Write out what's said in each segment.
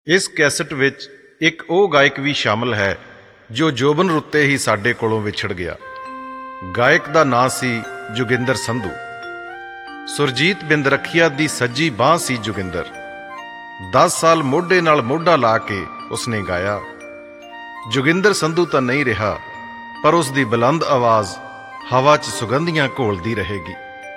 ਇਸ ਕੈਸਟ ਵਿੱਚ ਇੱਕ ਉਹ ਗਾਇਕ ਵੀ ਸ਼ਾਮਲ ਹੈ ਜੋ ਜੋਬਨ ਰੁੱਤੇ ਹੀ ਸਾਡੇ ਕੋਲੋਂ ਵਿਛੜ ਗਿਆ। ਗਾਇਕ ਦਾ ਨਾਂ ਸੀ ਜੋਗਿੰਦਰ ਸੰਧੂ। ਸੁਰਜੀਤ ਬਿੰਦਰਖੀਆ ਦੀ ਸੱਜੀ ਬਾਂਹ ਸੀ ਜੋਗਿੰਦਰ। 10 ਸਾਲ ਮੋਢੇ ਨਾਲ ਮੋਢਾ ਲਾ ਕੇ ਉਸਨੇ ਗਾਇਆ। ਜੋਗਿੰਦਰ ਸੰਧੂ ਤਾਂ ਨਹੀਂ ਰਿਹਾ, ਪਰ ਉਸ ਦੀ ਬੁਲੰਦ ਆਵਾਜ਼ ਹਵਾ 'ਚ ਸੁਗੰਧੀਆਂ ਘੋਲਦੀ ਰਹੇਗੀ।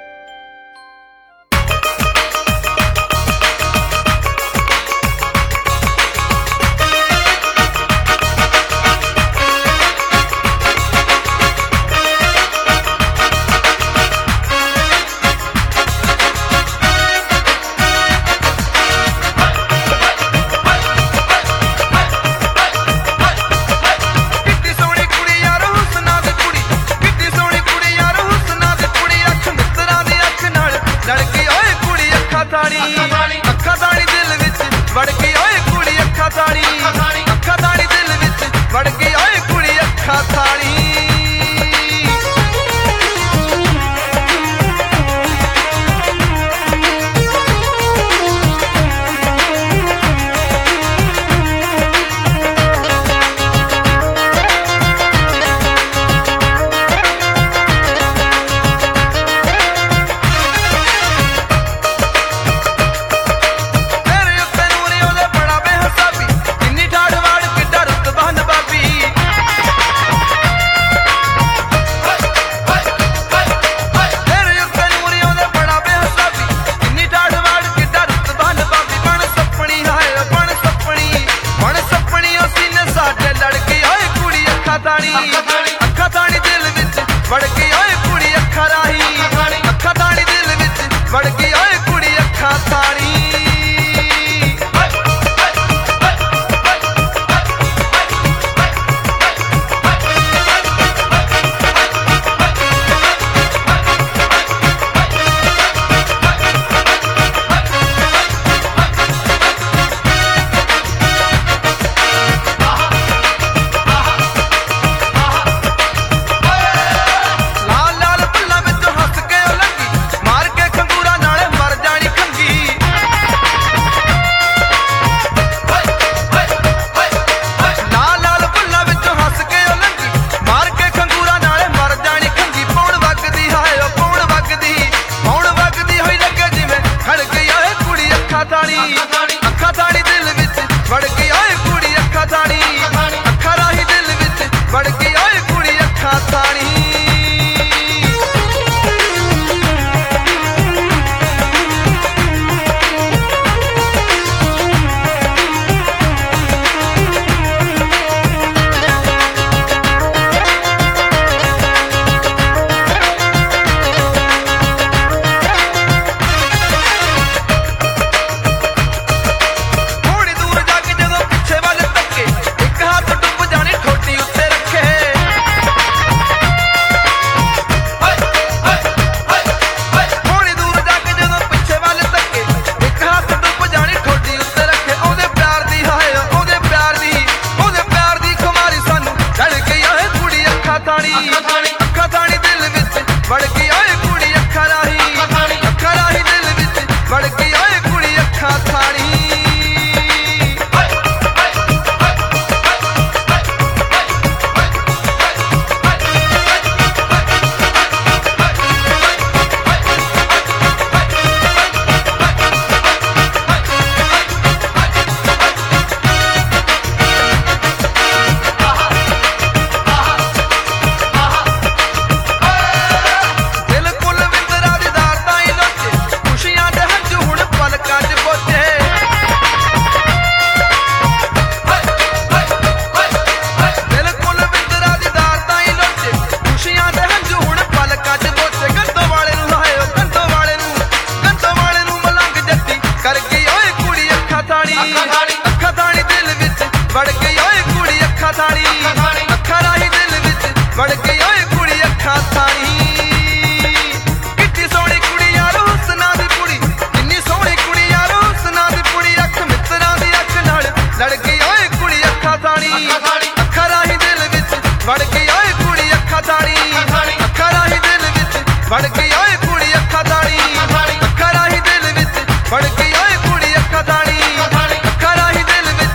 ਵੜ ਗਈ ਓਏ ਕੁੜੀ ਅੱਖਾਂ ਤਾਣੀ, ਅੱਖਾਂ ਰਾਹੀਂ ਦਿਲ ਵਿੱਚ ਵੜ ਗਈ ਓਏ ਕੁੜੀ ਅੱਖਾਂ ਤਾਣੀ, ਅੱਖਾਂ ਰਾਹੀਂ ਦਿਲ ਵਿੱਚ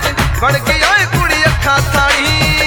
ਨਹੀਂ